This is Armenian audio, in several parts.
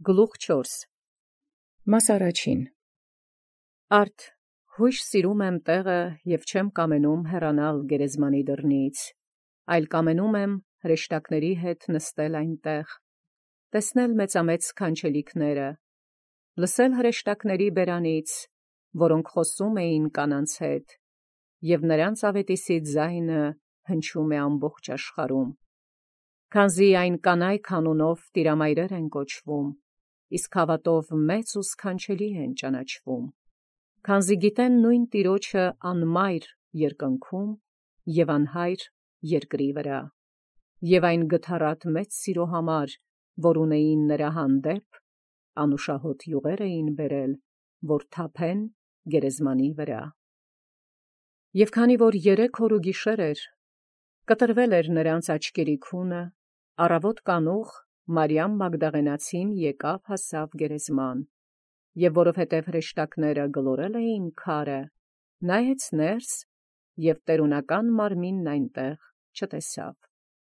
Գլուխ 4 Մաս առաջին Արդ հույժ սիրում եմ տեղը և չեմ կամենում հեռանալ գերեզմանի դռնից, այլ կամենում եմ հրեշտակների հետ նստել այնտեղ, տեսնել մեծամեծ սքանչելիքները, լսել հրեշտակների բերանից, որոնք խոսում էին կանանց հետ, և նրանց ավետիսի ձայնը հնչում է ամբողջ աշխարհում, քանզի այն կանայք անունով տիրամայրեր են կոչվում, իսկ հավատով մեծ ու սքանչելի են ճանաչվում, քանզի գիտեն նույն Տիրոջը անմայր երկնքում և անհայր երկրի վրա, և այն գթառատ մեծ սիրո համար, որ ունեին նրա հանդեպ, անուշահոտ յուղեր էին բերել, որ թափեն գերեզմանի վրա։ Եվ քանի որ 3 օր ու գիշեր էր, կտրվել էր նրանց աչքերի քունը, առավոտ կանուխ Մարիամ Մագդաղենացին եկավ հասավ գերեզման, և որովհետև հրեշտակները գլորել էին քարը, նայեց ներս և տերունական մարմինն այնտեղ չտեսավ։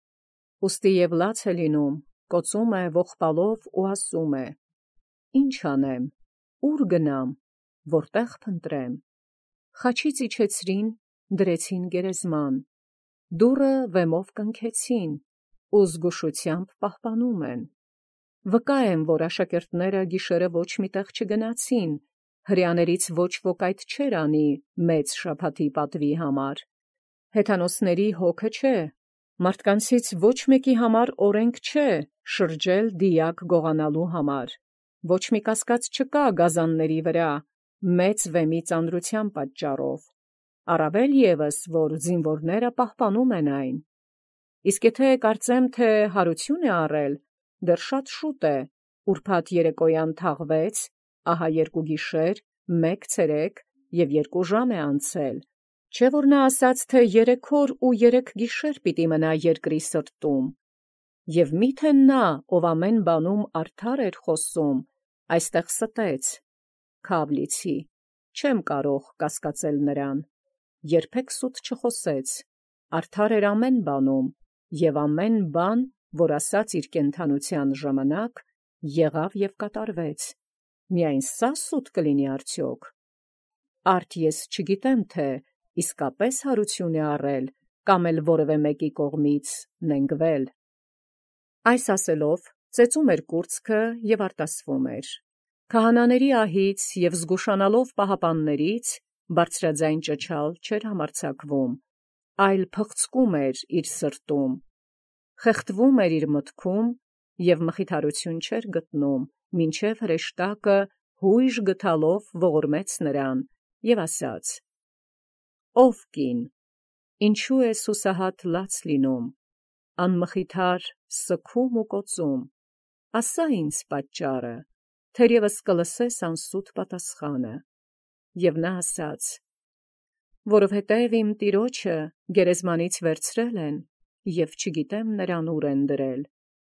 Ուստի և լաց է լինում, կոծում է ողբալով ու ասում է. «Ի՞նչ անեմ, ո՞ւր գնամ, որտե՞ղ փնտրեմ»։ Խաչից իջեցրին, դրեցին գերեզման, դուռը վեմով կնքեցին ու զգուշությամբ պահպանում են։ Վկա եմ, որ աշակերտները գիշերը ոչ մի տեղ չգնացին, հրեաներից ոչ ոք այդ չէր անի մեծ շաբաթի պատվի համար։ Հեթանոսների հոգը չէ, մարդկանցից ոչ մեկի համար օրենք չէ շրջել դիակ գողանալու համար, ոչ մի կասկած չկա գազանների վրա, մեծ վեմի ծանրության պատճառով, առավել ևս, որ զինվորները պահպանում են այն։ Իսկ եթե կարծեմ, թե հարություն է առել, դեռ շատ շուտ է, ուրբաթ երեկոյան թաղվեց, ահա 2 գիշեր, 1 ցերեկ և 2 ժամ է անցել, չէ՞ որ նա ասաց, թե 3 օր ու 3 գիշեր պիտի մնա երկրի սրտում։ Եվ միթե նա, ով ամեն բանում արդար էր խոսում, այստեղ ստեց, քավ լիցի, չեմ կարող կասկածել նրան, երբեք սուտ չխոսեց, արդար էր ամեն բանում, և ամեն բան, որ ասաց իր կենդանության ժամանակ, եղավ և կատարվեց, միայն սա սուտ կլինի արդյոք։ Արդ ես չգիտեմ, թե իսկապես հարություն է առել, կամ էլ որևէ մեկի կողմից նենգվել։ Այս ասելով, ծեծում էր կուրծքը և արտասվում էր։ Քահանաների ահից և զգուշանալով պահապաններից, բարձրաձայն ճչալ չէր համարձակվում, այլ փղծկում էր իր սրտում, խեղդվում էր իր մտքում և մխիթարություն չէր գտնում, մինչև հրեշտակը հույժ գթալով ողորմեց նրան և ասաց. «Ով կին, ինչու ես հուսահատ լաց լինում, անմխիթար սգում ու կոծում, ասա ինձ պատճառը, թերևս կլսես անսուտ պատասխանը»։ Եվ նա ասաց. «Որովհետև իմ Տիրոջը գերեզմանից վերցրել են, և չգիտեմ նրան ուր են դրել»։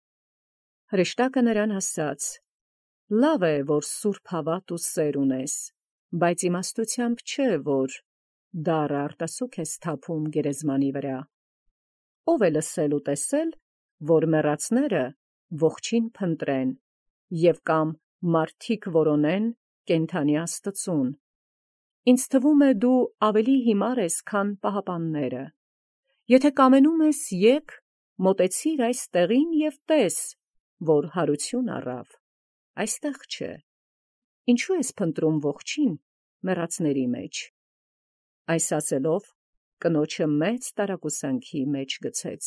Հրեշտակը նրան ասաց. «Լավ է, որ սուրբ հավատ ու սեր ունես, բայց իմաստությամբ չէ, որ դառը արտասուք ես թափում գերեզմանի վրա։ Ո՞վ է լսել ու տեսել, որ մեռածները ողջին փնտրեն, և կամ մարդիկ որոնեն կենդանի Աստծուն։ Ինձ թվում է դու ավելի հիմար ես, քան պահապանները։ Եթե կամենում ես, եկ, մոտեցիր այս տեղին և տես, որ հարություն առավ, այստեղ չէ։ Ինչու ես փնտրում ողջին մեռածների մեջ»։ Այս ասելով, կնոջը մեծ տարակուսանքի մեջ գցեց։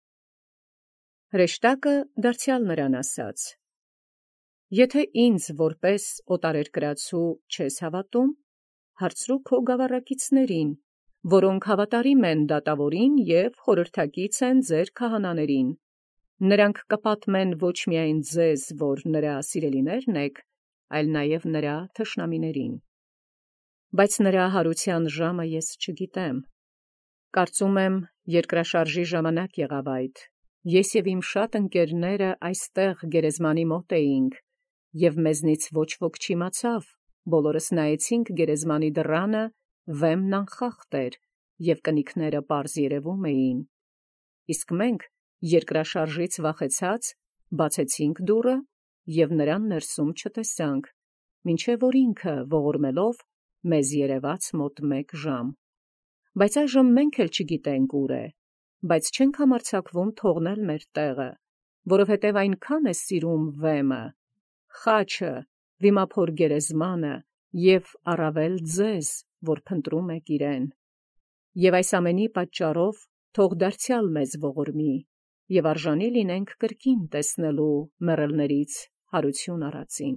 Հրեշտակը դարձյալ նրան ասաց. «Եթե ինձ որպես օտարերկրացու չես հավատում, հարցրու քո գավառակիցներին, որոնք հավատարիմ են դատավորին և խորհրդակից են ձեր քահանաներին. նրանք կպատմեն ոչ միայն ձեզ, որ նրա սիրելիներն եք, այլ նաև նրա թշնամիներին։ Բայց նրա հարության ժամը ես չգիտեմ։ Կարծում եմ, երկրաշարժի ժամանակ եղավ այդ, ես և իմ շատ ընկերները այստեղ գերեզմանի մոտ էինք, և մեզնից ոչ ոք չիմացավ, բոլորս նայեցինք գերեզմանի դռանը, վեմն անխախտ էր, և կնիկները պարզ երևում էին։ Իսկ մենք, երկրաշարժից վախեցած, բացեցինք դուռը և նրան ներսում չտեսանք, մինչև որ ինքը ողորմելով մեզ երևաց մոտ 1 ժամ. բայց այժմ մենք էլ չգիտենք ուր է, բայց չենք համարձակվում թողնել մեր տեղը, որովհետև այնքան է սիրում վեմը, խաչը, վիմափոր գերեզմանը և առավել ձեզ, որ փնտրում եք իրեն. և այս ամենի պատճառով թող դարձյալ մեզ ողորմի, և արժանի լինենք կրկին տեսնելու մեռելներից հարություն առածին։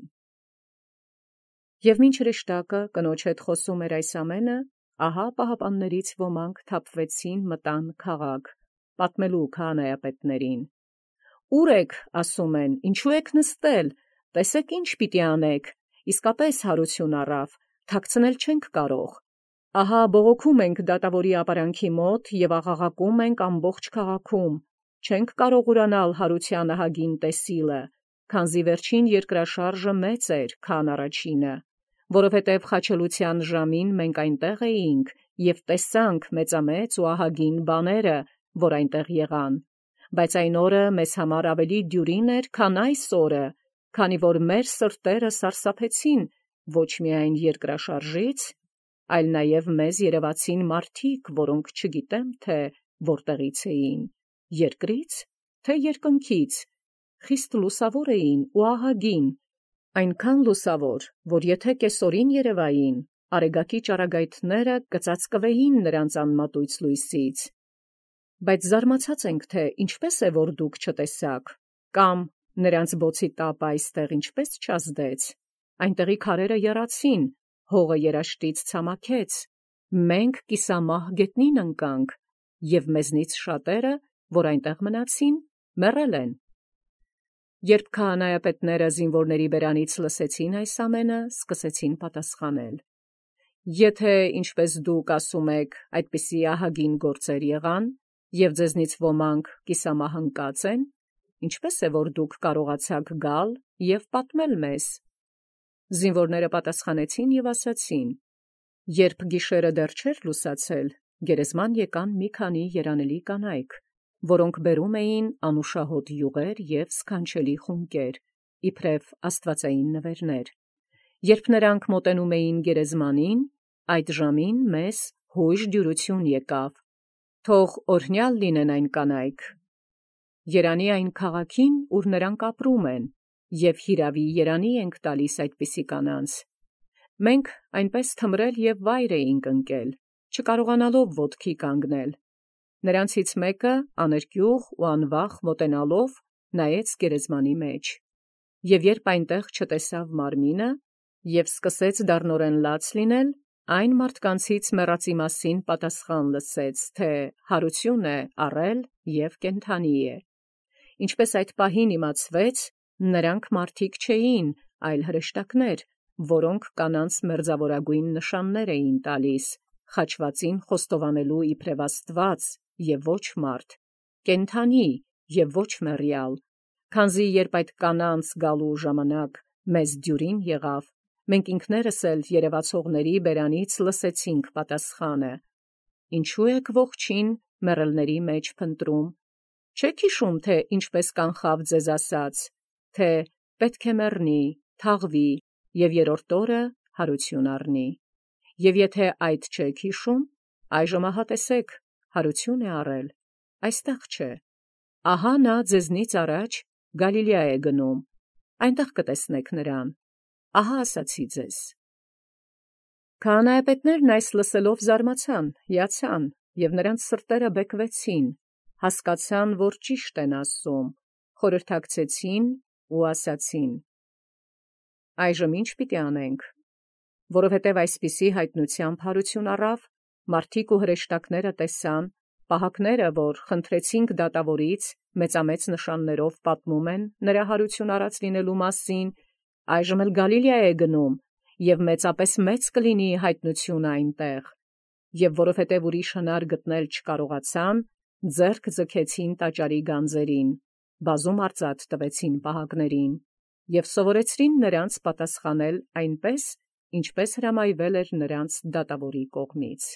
Եվ մինչ հրեշտակը կնոջ հետ խոսում էր այս ամենը, ահա պահապաններից ոմանք թափվեցին մտան քաղաք, պատմելու քահանայապետներին. «Ո՞ւր եք, ասում են, ինչու եք նստել, տեսեք ինչ պիտի անեք, իսկապես հարություն առավ, թաքցնել չենք կարող։ Ահա բողոքում ենք դատավորի ապարանքի մոտ և աղաղակում ենք ամբողջ քաղաքում, չենք կարող ուրանալ հարության ահագին տեսիլը, քանզի վերջին երկրաշարժը մեծ էր, քան առաջինը, որովհետև խաչելության ժամին մենք այնտեղ էինք և տեսանք մեծամեծ ու ահագին բաները, որ այնտեղ եղան, բայց այն օրը մեզ համար ավելի դյուրին էր, քան այս օրը, քանի որ մեր սրտերը սարսափեցին ոչ միայն երկրաշարժից, այլ նաև մեզ երևացին մարդիկ, որոնք չգիտեմ, թե որտեղից էին, երկրի՞ց, թե երկնքից, խիստ լուսավոր էին ու ահագին, այնքան լուսավոր, որ եթե կեսօրին երևային, արեգակի ճառագայթները կծածկվեին նրանց անմատույց լույսից։ Բայց զարմացած ենք, թե ինչպես է, որ դուք չտեսաք, կամ նրանց բոցի տապը այստեղ ինչպես չազդեց, այնտեղի քարերը եռացին, հողը երաշտից ցամաքեց, մենք կիսամահ գետնին ընկանք, և մեզնից շատերը, որ այնտեղ մնացին, մեռել են։ Երբ քահանայապետները զինվորների բերանից լսեցին այս ամենը, սկսեցին պատասխանել. «Եթե, ինչպես դուք ասում եք, այդպիսի ահագին գործեր եղան, և ձեզնից ոմանք կիսամահ ընկած են, ինչպես է, որ դուք կարողացաք գալ և պատմել մեզ»։ Զինվորները պատասխանեցին և ասացին. «Երբ գիշերը դեռ չէր լուսացել, գերեզման եկան մի քանի երանելի կանայք, որոնք բերում էին անուշահոտ յուղեր և սքանչելի խունկեր, իբրև աստվածային նվերներ։ Երբ նրանք մոտենում էին գերեզմանին, այդ ժամին մեզ հույժ դյուրություն եկավ. թող օրհնյալ լինեն այն կանայք, երանի այն քաղաքին, ուր նրանք ապրում են, և հիրավի երանի ենք տալիս այդպիսի կանանց։ Մենք այնպես թմրել և վայր էինք ընկել, չկարողանալով ոտքի կանգնել։ Նրանցից մեկը աներկյուղ ու անվախ մոտենալով նայեց գերեզմանի մեջ, և երբ այնտեղ չտեսավ մարմինը և սկսեց դառնորեն լաց լինել, այն մարդկանցից մեռածի մասին պատասխան լսեց, թե հարություն է առել և կենդանի է։ Ինչպես այդ պահին իմացվեց, նրանք մարդիկ չէին, այլ հրեշտակներ, որոնք կանանց մերձավորագույն նշաններ էին տալիս, խաչվածին խոստովանելու իբրև աստված և ոչ մարդ, կենդանի և ոչ մեռյալ, քանզի երբ այդ կանանց գալու ժամանակ մեզ դյուրին եղավ, մենք ինքներս էլ երևացողների բերանից լսեցինք պատասխանը. «Ինչու եք ողջին մեռելների մեջ փնտրում, չեք հիշում, թե ինչպես կանխավ ձեզ ասած, թե պետք է մեռնի, թաղվի և երրորդ օրը հարություն առնի։ Եվ եթե այդ չեք հիշում, այժմ ահա տեսեք, հարություն է առել, այստեղ չէ։ Ահա նա ձեզնից առաջ Գալիլեա է գնում, այնտեղ կտեսնեք նրան, ահա ասացի ձեզ»։ Քահանայապետներն այս լսելով զարմացան, հիացան, և նրանց սրտերը բեկվեցին, հասկացան, որ ճիշտ են ասում, խորհրդակցեցին ու ասացին. «Այժմ ի՞նչ պիտի անենք, որովհետև այսպիսի հայտնությամբ հարություն առավ, մարդիկ ու հրեշտակները տեսան, պահակները, որ խնդրեցինք դատավորից, մեծամեծ նշաններով պատմում են նրա հարություն առած լինելու մասին, այժմ էլ Գալիլեա է գնում, և մեծապես մեծ կլինի հայտնությունը այնտեղ։ Եվ որովհետև ուրիշ հնար գտնել չկարողացան, ձեռք ձգեցին տաճարի գանձերին, բազում արծաթ տվեցին պահակներին և սովորեցրին նրանց պատասխանել այնպես, ինչպես հրամայվել էր նրանց դատավորի կողմից։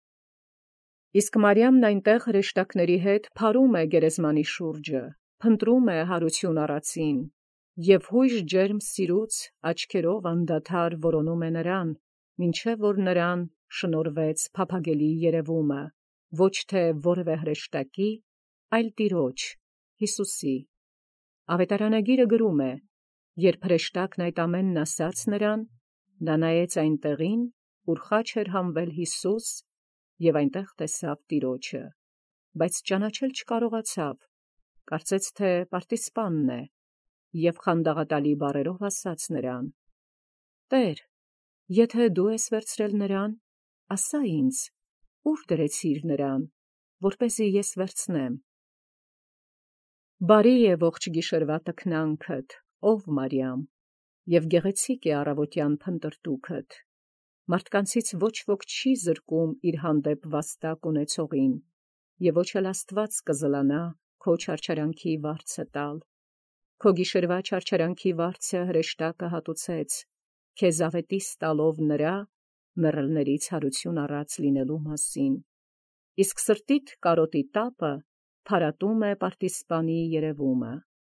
Իսկ Մարիամն այնտեղ հրեշտակների հետ փարում է գերեզմանի շուրջը, փնտրում է հարություն առածին, Եվ հույժ ջերմ սիրուց աչքերով անդադար որոնում է նրան, մինչև որ նրան շնորհվեց փափագելի երևումը, ոչ թե որևէ հրեշտակի, այլ Տիրոջ, Հիսուսի։ Ավետարանագիրը գրում է. երբ հրեշտակն այդ ամենն ասաց նրան, նա նայեց այն տեղին, ուր խաչ էր հանվել Հիսուս, և այնտեղ տեսավ Տիրոջը, բայց ճանաչել չկարողացավ, կարծեց թե պարտիսպանն է, և խանդաղատալի բառերով ասաց նրան. «Տեր, եթե դու ես վերցրել նրան, ասա ինձ, ուր դրեցիր նրան, որպեսզի ես վերցնեմ»։ Բարի և ողջ գիշերվա տքնանքդ, ով Մարիամ, և գեղեցիկ է առավոտյան փնտրտուքդ։ Մարդկանցից ոչ ոք չի զրկում իր հանդեպ վաստակ ունեցողին, և ոչ էլ Աստված կզլանա քո չարչարանքի վարձը տալ։ Քո գիշերվա չարչարանքի վարձը հրեշտակը հատուցեց, քեզ ավետիս տալով նրա մեռելներից հարություն առած լինելու մասին, իսկ սրտիդ կարոտի տապը փարատում է պարտիսպանի երևումը։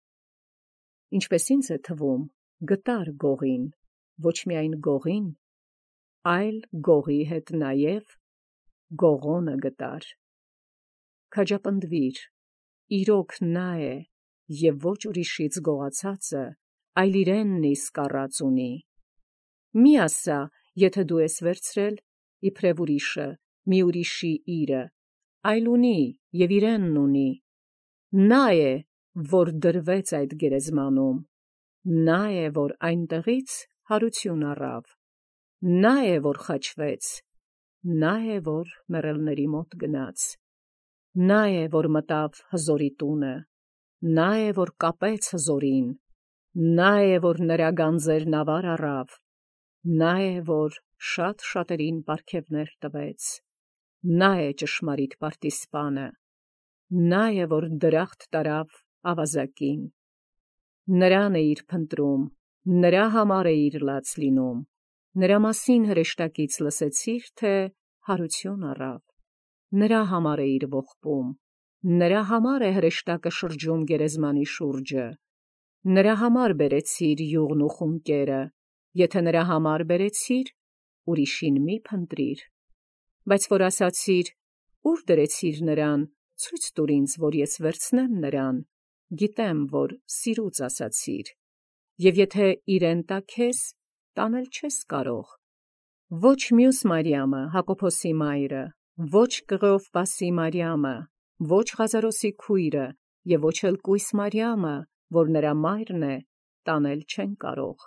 Ինչպես ինձ է թվում, գտար Գողին, ոչ միայն Գողին, այլ Գողի հետ նաև Գողոնը գտար։ Քաջապնդվիր, իրոք նա է, և ոչ ուրիշից գողացածը, այլ իրենն իսկ առած ունի։ Մի ասա, եթե դու ես վերցրել, իբրև ուրիշը, մի ուրիշի իրը, այլ ունի և իրենն ունի։ Նա է, որ դրվեց այդ գերեզմանում, նա է, որ այնտեղից հարություն առավ, նա է, որ խաչվեց, նա է, որ մեռելների մոտ գնաց, նա է, որ մտավ հզորի տունը, նա է, որ կապեց հզորին, նա է, որ նրա գանձերն ավար առավ, նա է, որ շատ շատերին պարգևներ տվեց, նա է ճշմարիտ պարտիսպանը, նա է, որ դրախտ տարավ ավազակին։ Նրան էիր փնտրում, նրա համար էիր լաց լինում, նրա մասին հրեշտակից լսեցիր, թե հարություն առավ, նրա համար էիր ողբում, նրա համար է հրեշտակը շրջում գերեզմանի շուրջը, նրա համար բերեցիր յուղն ու խունկերը, եթե նրա համար բերեցիր, ուրիշին մի փնտրիր։ Բայց որ ասացիր, ուր դրեցիր նրան, ցույց տուր ինձ, որ ես վերցնեմ նրան, գիտեմ, որ սիրուց ասացիր, և եթե իրեն տա քեզ, տանել չես կարող։ Ոչ մյուս Մարիամը, Հակոբոսի մայրը, ոչ Կղեոֆպասի Մարիամը, ոչ Ղազարոսի քույրը և ոչ էլ կույս Մարիամը, որ նրա մայրն է, տանել չեն կարող։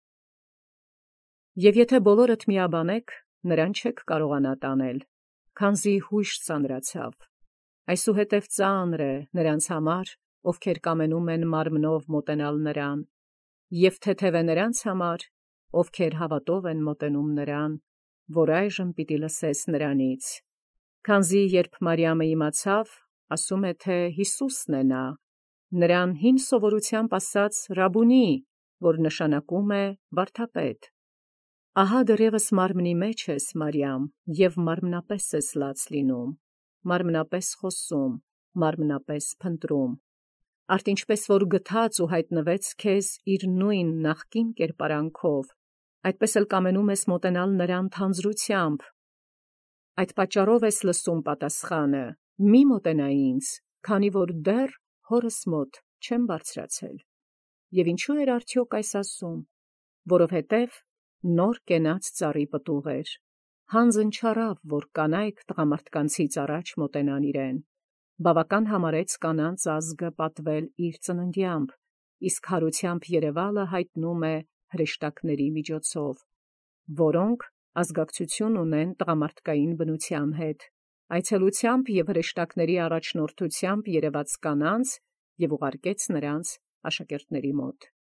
Եվ եթե բոլորդ միաբանեք, նրան չեք կարողանա տանել, քանզի հույժ ծանրացավ։ Այսուհետև ծանր է նրանց համար, ովքեր կամենում են մարմնով մոտենալ նրան, և թեթև է նրանց համար, ովքեր հավատով են մոտենում նրան, որ այժմ պիտի լսես նրանից։ Քանզի երբ Մարիամը իմացավ, ասում է, թե Հիսուսն է նա, նրան հին սովորությամբ ասաց Ռաբունի, որ նշանակում է վարդապետ։ Ահա դեռևս մարմնի մեջ ես, Մարիամ, և մարմնապես ես լաց լինում, մարմնապես խոսում, մարմնապես փնտրում։ Արդ ինչպես որ գթած ու հայտնվեց քեզ իր նույն նախկին կերպարանքով, այդպես էլ կամենում ես մոտենալ նրան թանձրությամբ։ Այդ պատճառով ես լսում պատասխանը. «Մի մոտենա ինձ, քանի որ դեռ հորս մոտ չեմ բարձրացել»։ Եվ ինչու էր արդյոք այս ասում, որովհետև նոր կենաց ծառի պտուղ էր, հանձն չառավ, որ կանայք տղամարդկանցից առաջ մոտենան իրեն, բավական համարեց կանանց ազգը պատվել իր ծննդյամբ, իսկ հարությամբ երևալը հայտնում է հրեշտակների միջոցով, որոնք ազգակցություն ունեն տղամարդկային բնության հետ, այցելությամբ և հրեշտակների առաջնորդությամբ երևաց կանանց և ուղարկեց նրանց աշակերտների մոտ։